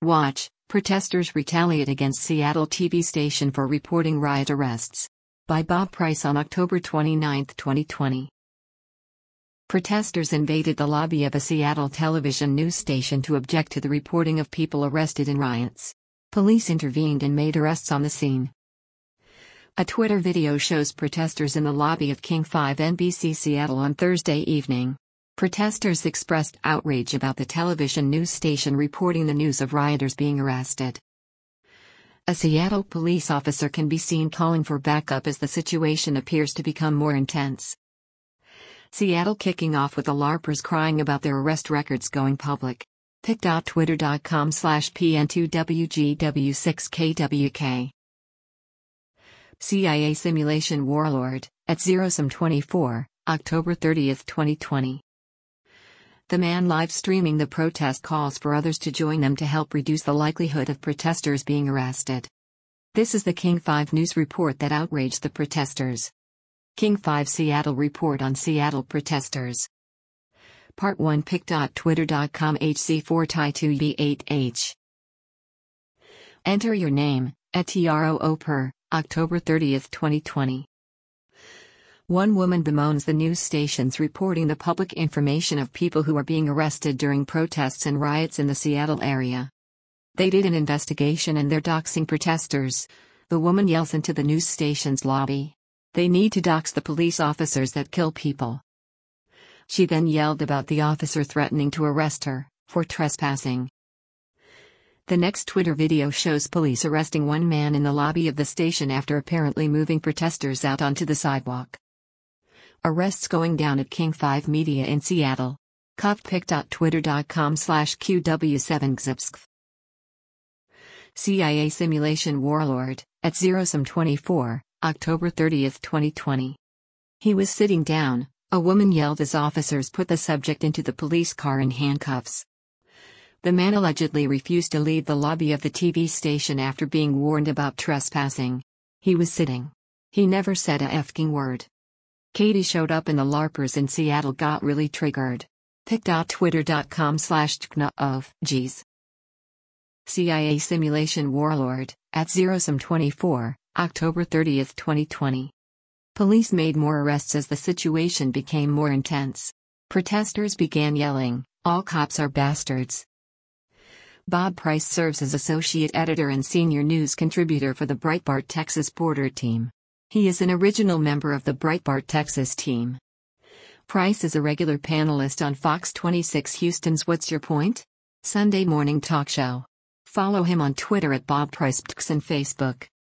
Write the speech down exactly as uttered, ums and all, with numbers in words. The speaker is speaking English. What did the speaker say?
Watch, protesters retaliate against Seattle T V station for reporting riot arrests. By Bob Price on October twenty-ninth, twenty twenty. Protesters invaded the lobby of a Seattle television news station to object to the reporting of people arrested in riots. Police intervened and made arrests on the scene. A Twitter video shows protesters in the lobby of King five N B C Seattle on Thursday evening. Protesters expressed outrage about the television news station reporting the news of rioters being arrested. A Seattle police officer can be seen calling for backup as the situation appears to become more intense. Seattle kicking off with the LARPers crying about their arrest records going public. pic dot twitter dot com slash P N two W G W six K W K. C I A simulation warlord, at Zerosum twenty-four, October thirtieth, twenty twenty. The man live streaming the protest calls for others to join them to help reduce the likelihood of protesters being arrested. This is the King five news report that outraged the protesters. King five Seattle report on Seattle protesters. Part one pic dot twitter dot com H C four T I two B eight H. Enter your name, at T R O O per, October thirtieth, twenty twenty. One woman bemoans the news stations reporting the public information of people who are being arrested during protests and riots in the Seattle area. They did an investigation and they're doxing protesters, the woman yells into the news station's lobby. They need to dox the police officers that kill people. She then yelled about the officer threatening to arrest her for trespassing. The next Twitter video shows police arresting one man in the lobby of the station after apparently moving protesters out onto the sidewalk. Arrests going down at King five Media in Seattle. Cuffed pic dot twitter dot com slash Q W seven X Z P S C. C I A simulation warlord, at Zerosum twenty-four, October thirtieth, twenty twenty. He was sitting down, a woman yelled as officers put the subject into the police car in handcuffs. The man allegedly refused to leave the lobby of the T V station after being warned about trespassing. He was sitting. He never said a effing word. Katie showed up and the LARPers in Seattle got really triggered. pic dot twitter dot com slash T K N of, geez. C I A simulation warlord, at Zerosum twenty-four, October thirtieth, twenty twenty. Police made more arrests as the situation became more intense. Protesters began yelling, "All cops are bastards." Bob Price serves as associate editor and senior news contributor for the Breitbart Texas Border team. He is an original member of the Breitbart Texas team. Price is a regular panelist on Fox twenty-six Houston's What's Your Point? Sunday morning talk show. Follow him on Twitter at Bob Price and Facebook.